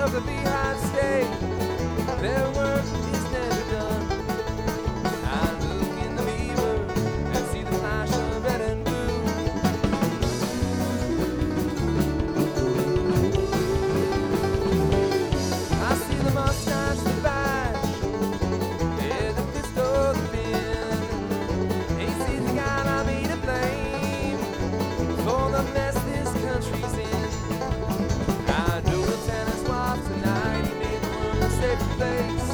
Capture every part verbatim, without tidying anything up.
of the Beehive State, their work is never done. I look in the mirror and see the flash of red and blue. I see the mustache, the badge, yeah, the pistol, the pin. He sees the guy I made to blame for the mess this country's in. I drove a tennis wife tonight, he made the world a safer place.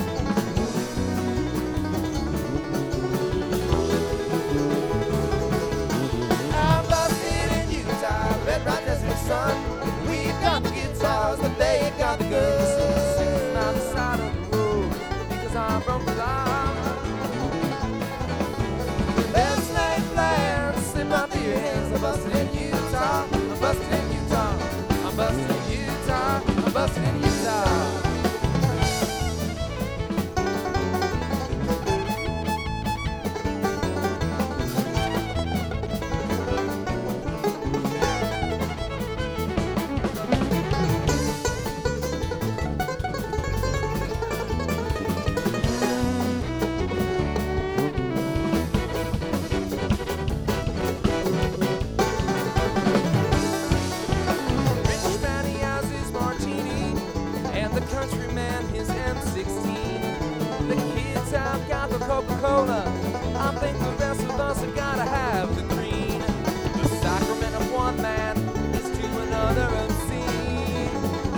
I'm busted in Utah, Red Rock Desert Sun. We've got the guitars, but they've got the guns. Sitting on the side of the road because I broke the law. Best laid plans slip out through your hands. I'm busted in Utah, I'm busted in Utah, I'm busted in Utah, I'm busted in Utah. Rich Fanny has his martini, and the countryman his M sixteen. The kids have got the Coca-Cola, I think the rest of us have gotta have the green. The sacrament of one man is to another obscene.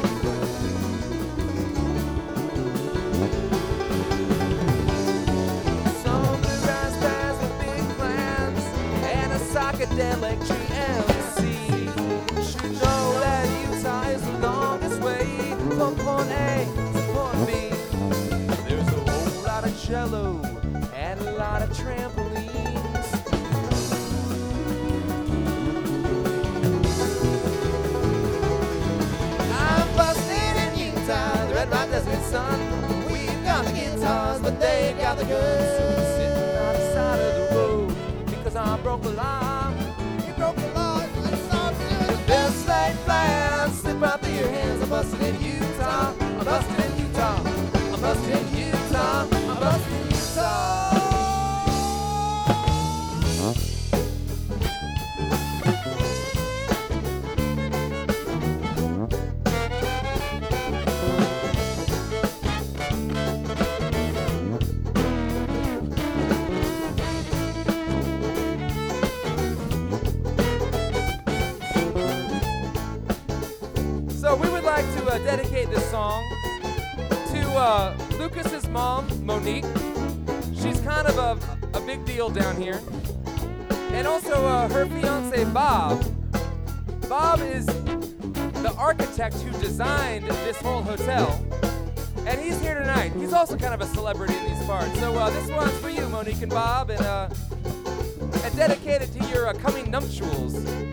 Some bluegrass bands with big plans and a psychedelic G M C. Should know that Utah is the longest way from point A to point B. There's a whole lot of jello and a lot of trampolines. I'm busted in Utah, the Red Rock Desert Sun. We've got the guitars, but they've got the guns. So we're sitting on the side of the road because I broke the law. You broke the law, it's all good. The best laid plans slip out through your hands. I'm busted in Utah, I'm busted in Utah, I'm busted in Utah, I'm busted in Utah. So we would like to uh, dedicate this song to uh, Lucas's mom, Monique. She's kind of a, a big deal down here. And also uh, her fiance, Bob. Bob is the architect who designed this whole hotel. And he's here tonight. He's also kind of a celebrity in these parts. So uh, this one's for you, Monique and Bob, and, uh, and dedicated to your uh, coming nuptials.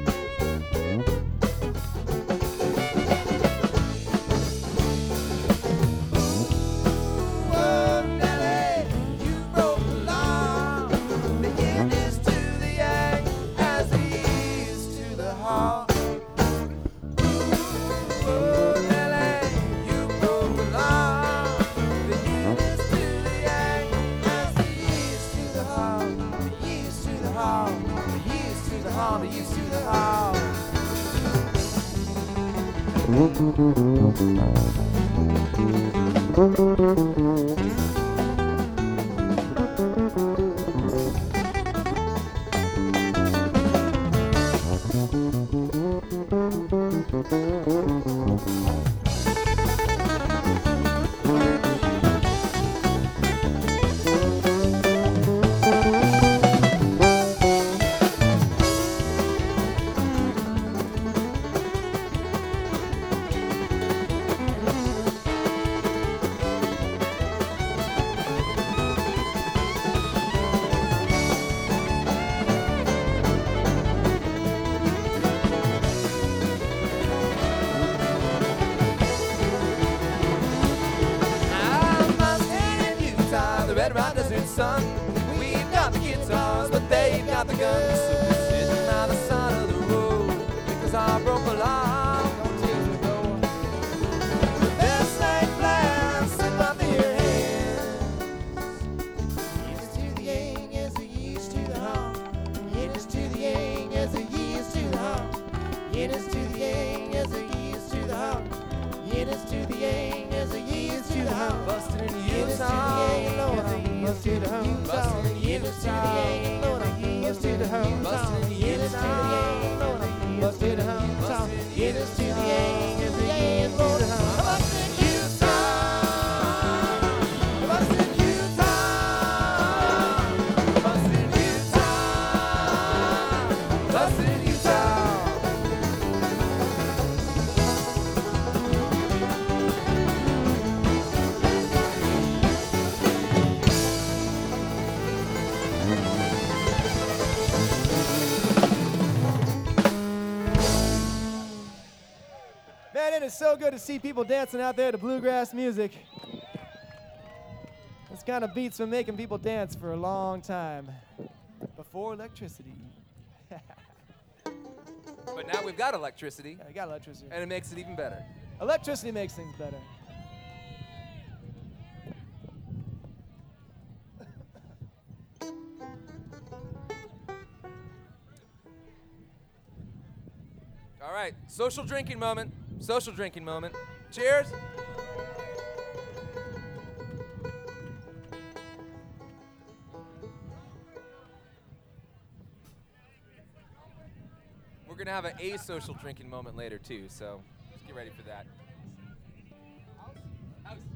Red Rock Desert Sun. We've got the guitars, but they've got the guns. So we're sitting on the side of the road because I broke the law. Don't tears me go. The Yin is to the yang as the yi is to the how. Yin is to the yang as the yi is to the how. Bustin' in Yin is to the yang, Lord, as the yi is to the how. Yin is to the yang, Lord, as the yi is to the how. Yin is to the yang, Lord, as the yi is to the how. Yin is to the yang as the yi is to the how. Man, it is so good to see people dancing out there to bluegrass music. This kind of beat's been making people dance for a long time. Before electricity. But now we've got electricity. Yeah, we got electricity. And it makes it even better. Electricity makes things better. All right, social drinking moment. Social drinking moment. Cheers. We're going to have an asocial drinking moment later, too, so just get ready for that. House? House.